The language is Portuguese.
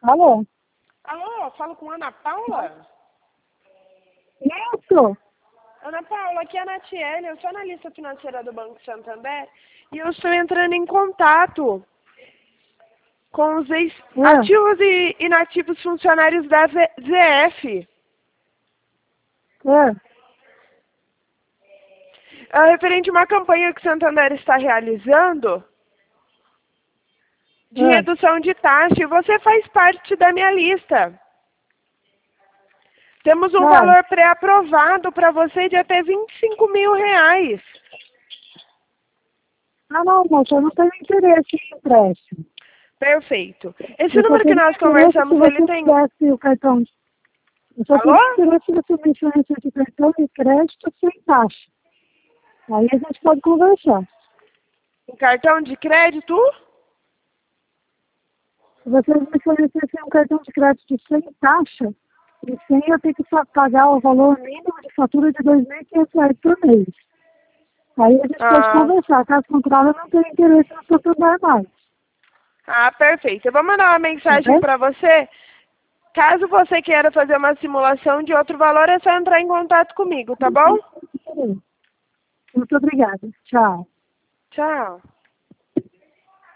Alô? Alô, falo com Ana Paula? Isso? Ana Paula, aqui é a Natiele, eu sou analista financeira do Banco Santander e eu estou entrando em contato com os ativos e inativos funcionários da ZF. Referente a uma campanha que o Santander está realizando de redução de taxa, e você faz parte da minha lista. Temos um valor pré-aprovado para você de até R$ 25.000. Não, moça, eu não tenho interesse em empréstimo. Perfeito. Esse número que nós conversamos, ele tem... O cartão. Eu só tenho interesse se você me oferecer de cartão de crédito sem taxa. Aí a gente pode conversar. Um cartão de crédito? Se você me fornecer um cartão de crédito sem taxa, e sem eu ter que pagar o valor mínimo de fatura de R$ 2.500 por mês. Aí a gente pode conversar. Caso contrário, eu não tenho interesse no seu trabalho mais. Perfeito. Eu vou mandar uma mensagem para você. Caso você queira fazer uma simulação de outro valor, é só entrar em contato comigo, tá bom? Muito obrigada. Tchau. Tchau.